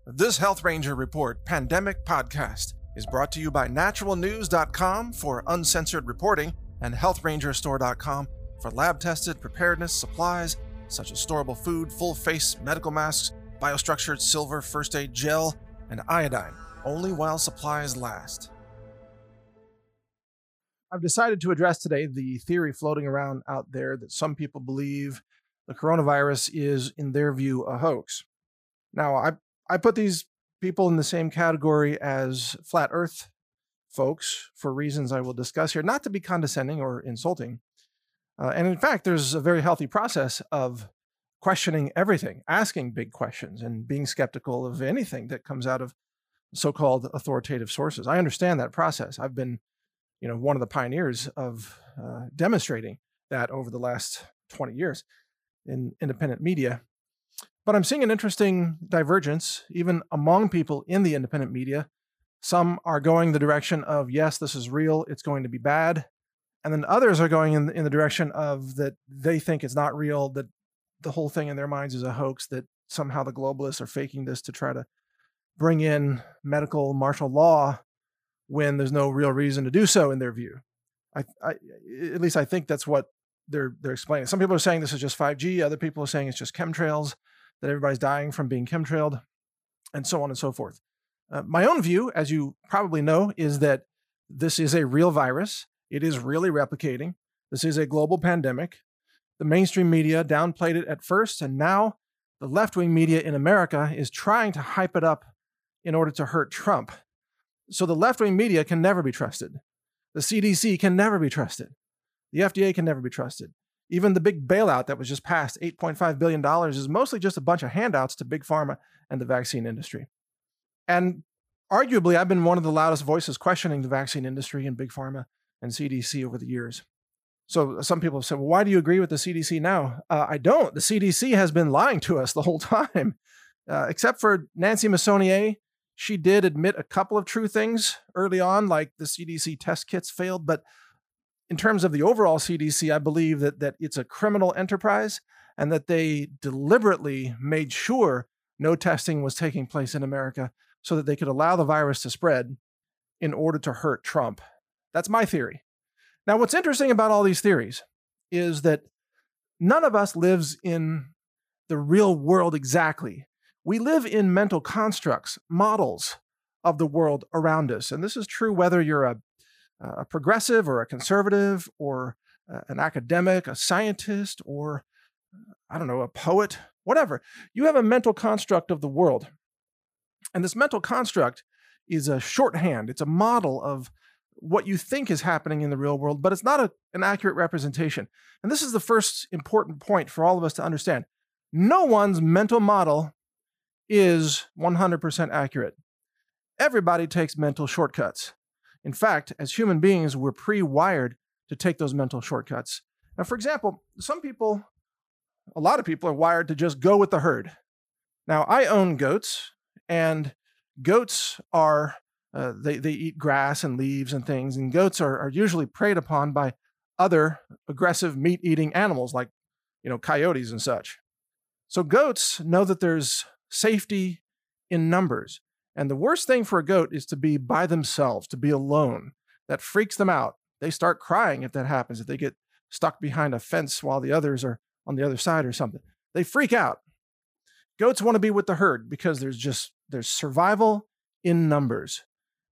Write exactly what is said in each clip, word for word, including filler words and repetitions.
This Health Ranger Report Pandemic Podcast is brought to you by natural news dot com for uncensored reporting and health ranger store dot com for lab-tested preparedness supplies such as storable food, full-face medical masks, biostructured silver first aid gel, and iodine, only while supplies last. I've decided to address today the theory floating around out there that some people believe the coronavirus is, in their view, a hoax. Now, I I put these people in the same category as flat earth folks for reasons I will discuss here, not to be condescending or insulting. Uh, and in fact, there's a very healthy process of questioning everything, asking big questions, and being skeptical of anything that comes out of so-called authoritative sources. I understand that process. I've been, you know, one of the pioneers of uh, demonstrating that over the last twenty years in independent media. But I'm seeing an interesting divergence, even among people in the independent media. Some are going the direction of, yes, this is real, it's going to be bad. And then others are going in, in the direction of that they think it's not real, that the whole thing in their minds is a hoax, that somehow the globalists are faking this to try to bring in medical martial law when there's no real reason to do so in their view. I, I, at least I think that's what they're they're explaining. Some people are saying this is just five G. Other people are saying it's just chemtrails, that everybody's dying from being chemtrailed, and so on and so forth. Uh, my own view, as you probably know, is that this is a real virus. It is really replicating. This is a global pandemic. The mainstream media downplayed it at first, and now the left-wing media in America is trying to hype it up in order to hurt Trump. So the left-wing media can never be trusted. The C D C can never be trusted. The F D A can never be trusted. Even the big bailout that was just passed, eight point five billion dollars, is mostly just a bunch of handouts to big pharma and the vaccine industry. And arguably, I've been one of the loudest voices questioning the vaccine industry and big pharma and C D C over the years. So some people have said, well, why do you agree with the C D C now? Uh, I don't. The C D C has been lying to us the whole time. Uh, except for Nancy Messonnier, she did admit a couple of true things early on, like the C D C test kits failed, but in terms of the overall C D C, I believe that, that it's a criminal enterprise and that they deliberately made sure no testing was taking place in America so that they could allow the virus to spread in order to hurt Trump. That's my theory. Now, what's interesting about all these theories is that none of us lives in the real world exactly. We live in mental constructs, models of the world around us. And this is true whether you're a a progressive or a conservative or an academic, a scientist, or I don't know, a poet, whatever. You have a mental construct of the world. And this mental construct is a shorthand. It's a model of what you think is happening in the real world, but it's not a, an accurate representation. And this is the first important point for all of us to understand. No one's mental model is one hundred percent accurate. Everybody takes mental shortcuts. In fact, as human beings, we're pre-wired to take those mental shortcuts. Now, for example, some people, a lot of people are wired to just go with the herd. Now, I own goats, and goats are, uh, they, they eat grass and leaves and things, and goats are, are usually preyed upon by other aggressive meat-eating animals like, you know, coyotes and such. So goats know that there's safety in numbers. And the worst thing for a goat is to be by themselves, to be alone. That freaks them out. They start crying if that happens, if they get stuck behind a fence while the others are on the other side or something. They freak out. Goats want to be with the herd because there's just, there's survival in numbers.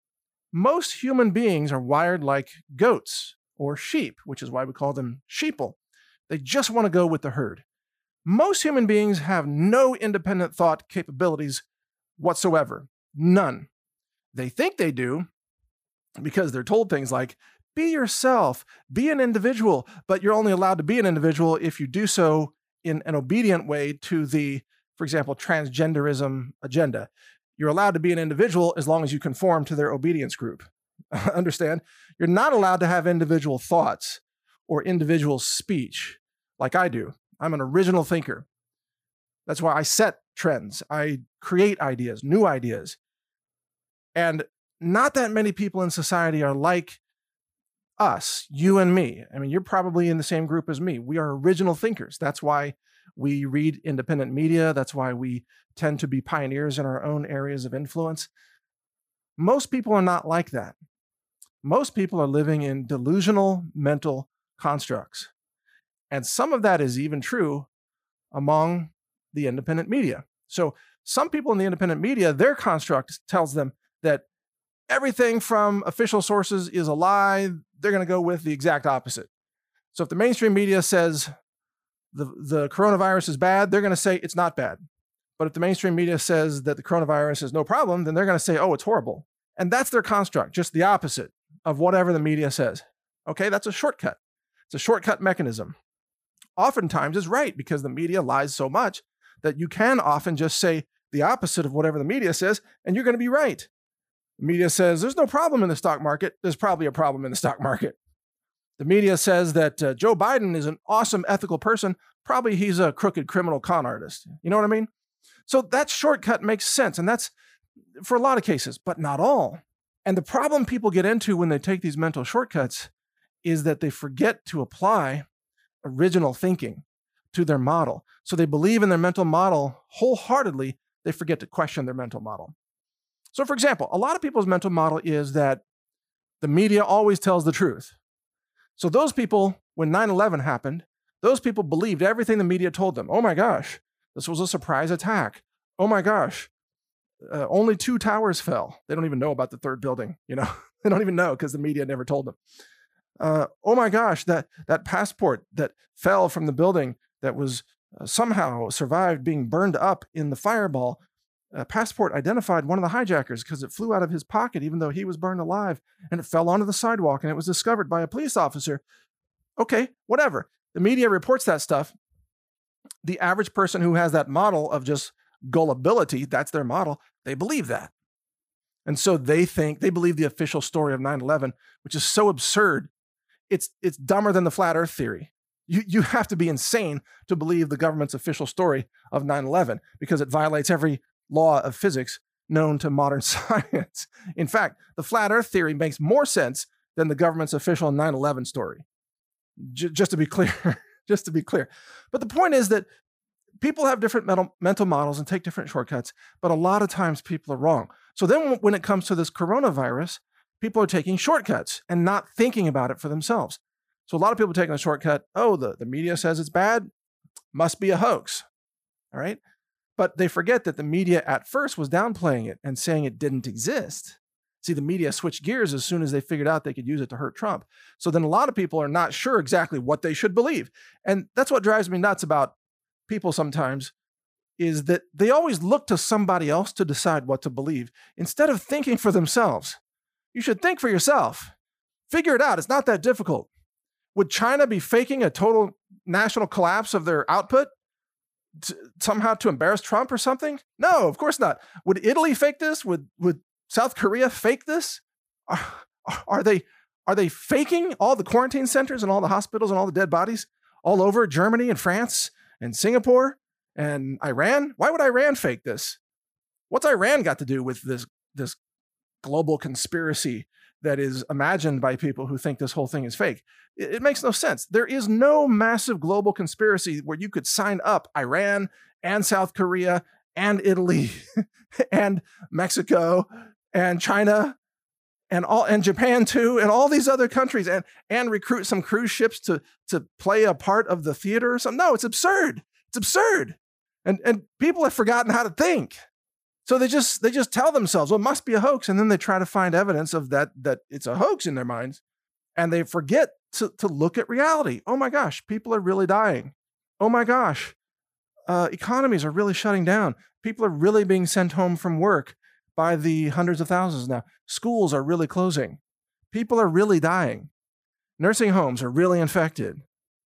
Most human beings are wired like goats or sheep, which is why we call them sheeple. They just want to go with the herd. Most human beings have no independent thought capabilities whatsoever. None. They think they do because they're told things like, be yourself, be an individual, but you're only allowed to be an individual if you do so in an obedient way to the, for example, transgenderism agenda. You're allowed to be an individual as long as you conform to their obedience group. Understand? You're not allowed to have individual thoughts or individual speech like I do. I'm an original thinker. That's why I set trends. I create ideas, new ideas. And not that many people in society are like us, you and me. I mean, you're probably in the same group as me. We are original thinkers. That's why we read independent media. That's why we tend to be pioneers in our own areas of influence. Most people are not like that. Most people are living in delusional mental constructs. And some of that is even true among the independent media. So some people in the independent media, their construct tells them that everything from official sources is a lie. They're going to go with the exact opposite. So if the mainstream media says the, the coronavirus is bad, they're going to say it's not bad. But if the mainstream media says that the coronavirus is no problem, then they're going to say, oh, it's horrible. And that's their construct, just the opposite of whatever the media says. Okay, that's a shortcut. It's a shortcut mechanism. Oftentimes it's right because the media lies so much that you can often just say the opposite of whatever the media says, and you're going to be right. The media says there's no problem in the stock market. There's probably a problem in the stock market. The media says that uh, Joe Biden is an awesome ethical person. Probably he's a crooked criminal con artist. You know what I mean? So that shortcut makes sense. And that's for a lot of cases, but not all. And the problem people get into when they take these mental shortcuts is that they forget to apply original thinking to their model. So they believe in their mental model wholeheartedly. They forget to question their mental model. So for example, a lot of people's mental model is that the media always tells the truth. So those people, when nine eleven happened, those people believed everything the media told them. Oh my gosh, this was a surprise attack. Oh my gosh, uh, only two towers fell. They don't even know about the third building. You know, they don't even know because the media never told them. Uh, oh my gosh, that, that passport that fell from the building that was uh, somehow survived being burned up in the fireball. A passport identified one of the hijackers because it flew out of his pocket, even though he was burned alive, and it fell onto the sidewalk and it was discovered by a police officer. Okay, whatever. The media reports that stuff. The average person who has that model of just gullibility, that's their model, they believe that. And so they think, they believe the official story of nine eleven, which is so absurd. It's, it's dumber than the flat earth theory. You, you have to be insane to believe the government's official story of nine eleven because it violates every law of physics known to modern science. In fact, the flat earth theory makes more sense than the government's official nine eleven story. J- just to be clear, just to be clear. But the point is that people have different mental, mental models and take different shortcuts, but a lot of times people are wrong. So then when it comes to this coronavirus, people are taking shortcuts and not thinking about it for themselves. So a lot of people taking a shortcut, oh, the, the media says it's bad, must be a hoax, all right? But they forget that the media at first was downplaying it and saying it didn't exist. See, the media switched gears as soon as they figured out they could use it to hurt Trump. So then a lot of people are not sure exactly what they should believe. And that's what drives me nuts about people sometimes, is that they always look to somebody else to decide what to believe instead of thinking for themselves. You should think for yourself. Figure it out. It's not that difficult. Would China be faking a total national collapse of their output? To, somehow to embarrass Trump or something? No, of course not. Would Italy fake this? Would would South Korea fake this? Are, are they are they faking all the quarantine centers and all the hospitals and all the dead bodies all over Germany and France and Singapore and Iran? Why would Iran fake this? What's Iran got to do with this this global conspiracy that is imagined by people who think this whole thing is fake? It, it makes no sense. There is no massive global conspiracy where you could sign up Iran and South Korea and Italy and Mexico and China and all and Japan too, and all these other countries, and and recruit some cruise ships to to play a part of the theater or something. No, it's absurd. It's absurd. And and people have forgotten how to think. So they just they just tell themselves, well, it must be a hoax. And then they try to find evidence of that, that it's a hoax in their minds. And they forget to, to look at reality. Oh my gosh, people are really dying. Oh my gosh, uh, economies are really shutting down. People are really being sent home from work by the hundreds of thousands now. Schools are really closing. People are really dying. Nursing homes are really infected.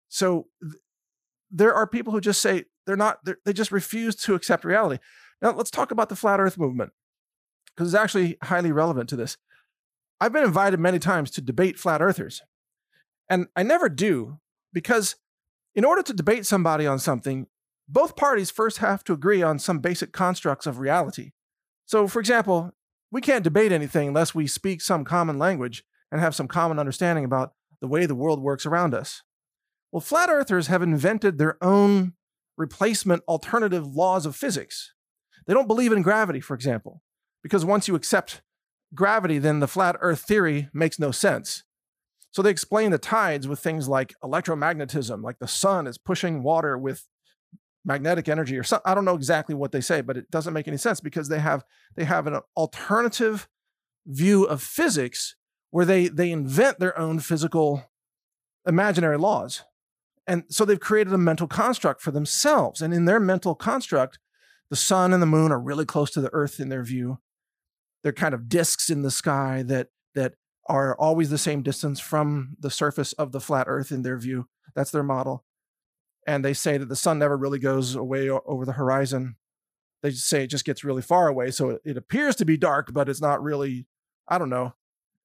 So th- there are people who just say they're not, they're, they just refuse to accept reality. Now, let's talk about the flat earth movement, because it's actually highly relevant to this. I've been invited many times to debate flat earthers, and I never do, because in order to debate somebody on something, both parties first have to agree on some basic constructs of reality. So, for example, we can't debate anything unless we speak some common language and have some common understanding about the way the world works around us. Well, flat earthers have invented their own replacement alternative laws of physics. They don't believe in gravity, for example, because once you accept gravity, then the flat earth theory makes no sense. So they explain the tides with things like electromagnetism, like the sun is pushing water with magnetic energy or something. I don't know exactly what they say, but it doesn't make any sense because they have they have an alternative view of physics where they they invent their own physical imaginary laws. And so they've created a mental construct for themselves. And in their mental construct, the sun and the moon are really close to the earth in their view. They're kind of disks in the sky that that are always the same distance from the surface of the flat earth in their view. That's their model. And they say that the sun never really goes away o- over the horizon. They just say it just gets really far away. So it, it appears to be dark, but it's not really, I don't know.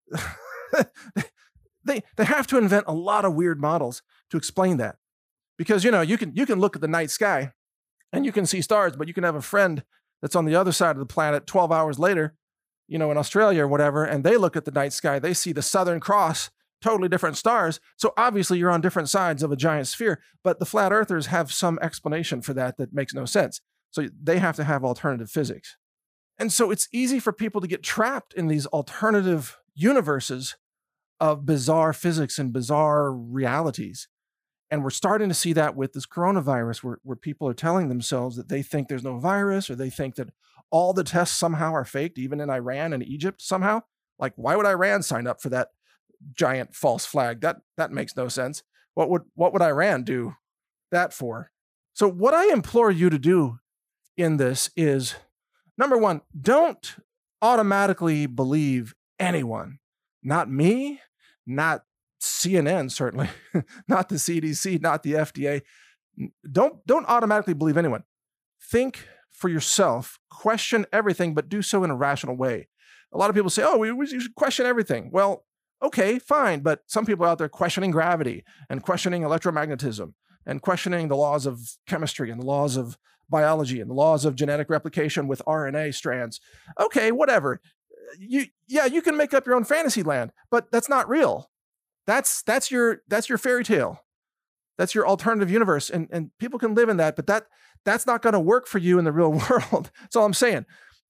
they they have to invent a lot of weird models to explain that. Because, you know, you can you can look at the night sky and you can see stars, but you can have a friend that's on the other side of the planet twelve hours later, you know, in Australia or whatever, and they look at the night sky, they see the Southern Cross, totally different stars. So obviously you're on different sides of a giant sphere, but the flat earthers have some explanation for that that makes no sense. So they have to have alternative physics. And so it's easy for people to get trapped in these alternative universes of bizarre physics and bizarre realities. And we're starting to see that with this coronavirus, where, where people are telling themselves that they think there's no virus, or they think that all the tests somehow are faked, even in Iran and Egypt somehow. Like, why would Iran sign up for that giant false flag? That that makes no sense. What would what would Iran do that for? So what I implore you to do in this is, number one, don't automatically believe anyone. Not me, not C N N, certainly, not the C D C, not the F D A. Don't, don't automatically believe anyone. Think for yourself, question everything, but do so in a rational way. A lot of people say, oh, we, we should question everything. Well, okay, fine. But some people out there questioning gravity and questioning electromagnetism and questioning the laws of chemistry and the laws of biology and the laws of genetic replication with R N A strands. Okay, whatever. You, yeah, you can make up your own fantasy land, but that's not real. That's that's your that's your fairy tale. That's your alternative universe, and and people can live in that, but that that's not going to work for you in the real world. That's all I'm saying.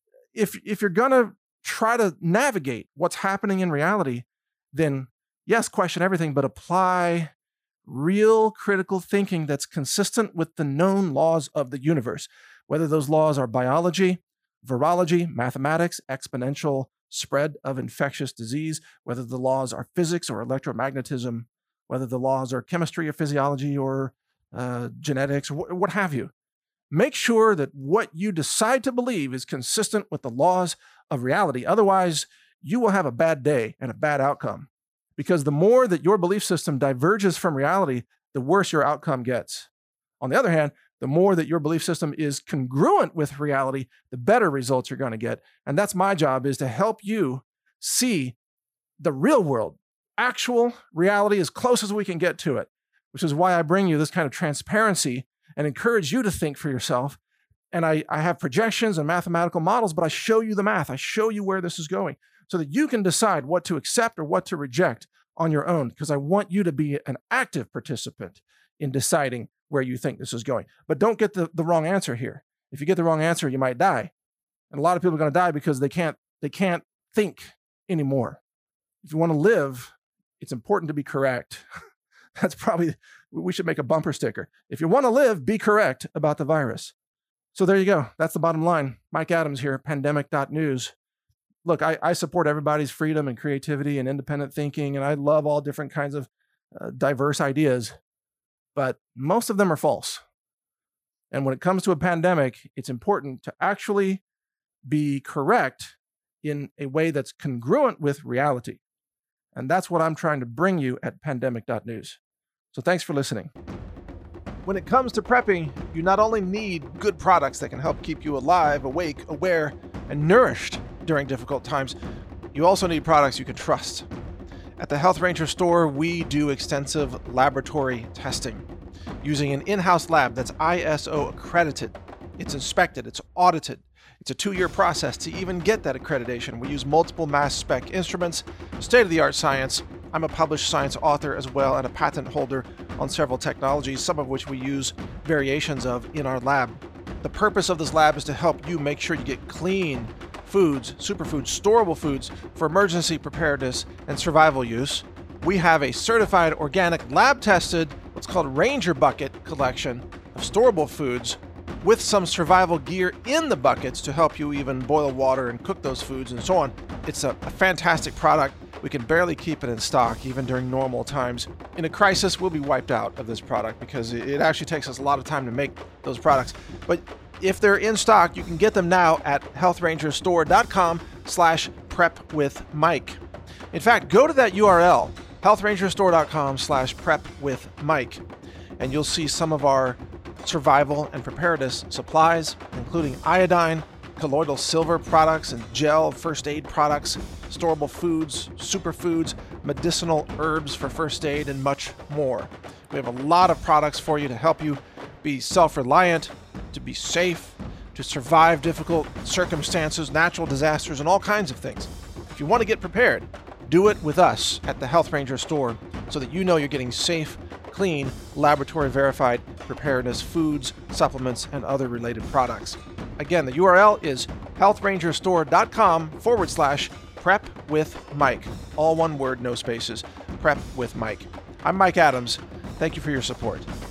If if you're going to try to navigate what's happening in reality, then yes, question everything, but apply real critical thinking that's consistent with the known laws of the universe, whether those laws are biology, virology, mathematics, exponential spread of infectious disease, whether the laws are physics or electromagnetism, whether the laws are chemistry or physiology or uh, genetics or wh- what have you. Make sure that what you decide to believe is consistent with the laws of reality. Otherwise, you will have a bad day and a bad outcome. Because the more that your belief system diverges from reality, the worse your outcome gets. On the other hand, the more that your belief system is congruent with reality, the better results you're going to get. And that's my job, is to help you see the real world, actual reality as close as we can get to it, which is why I bring you this kind of transparency and encourage you to think for yourself. And I, I have projections and mathematical models, but I show you the math. I show you where this is going so that you can decide what to accept or what to reject on your own, because I want you to be an active participant in deciding where you think this is going. But don't get the, the wrong answer here. If you get the wrong answer, you might die. And a lot of people are going to die because they can't they can't think anymore. If you want to live, it's important to be correct. That's probably, we should make a bumper sticker. If you want to live, be correct about the virus. So there you go. That's the bottom line. Mike Adams here, pandemic dot news. Look, I, I support everybody's freedom and creativity and independent thinking, and I love all different kinds of uh, diverse ideas, but most of them are false. And when it comes to a pandemic, it's important to actually be correct in a way that's congruent with reality. And that's what I'm trying to bring you at pandemic dot news. So thanks for listening. When it comes to prepping, you not only need good products that can help keep you alive, awake, aware, and nourished during difficult times, you also need products you can trust. At the Health Ranger store, we do extensive laboratory testing using an in-house lab that's I S O accredited. It's inspected, it's audited, It's a two-year process to even get that accreditation. We use multiple mass spec instruments, state-of-the-art science. I'm a published science author as well and a patent holder on several technologies, some of which we use variations of in our lab. The purpose of this lab is to help you make sure you get clean foods, superfoods, storable foods for emergency preparedness and survival use. We have a certified organic lab-tested, what's called Ranger Bucket collection of storable foods with some survival gear in the buckets to help you even boil water and cook those foods and so on. It's a, a fantastic product. We can barely keep it in stock even during normal times. In a crisis, we'll be wiped out of this product because it actually takes us a lot of time to make those products. But if they're in stock, you can get them now at healthrangerstore.com slash prep with Mike. In fact, go to that U R L, healthrangerstore.com slash prep with Mike, and you'll see some of our survival and preparedness supplies, including iodine, colloidal silver products and gel first aid products, storable foods, superfoods, medicinal herbs for first aid, and much more. We have a lot of products for you to help you be self-reliant, to be safe, to survive difficult circumstances, natural disasters, and all kinds of things. If you want to get prepared, do it with us at the Health Ranger store so that you know you're getting safe, clean, laboratory-verified preparedness foods, supplements, and other related products. Again, the U R L is healthrangerstore.com forward slash prep with Mike. All one word, no spaces. Prep with Mike. I'm Mike Adams. Thank you for your support.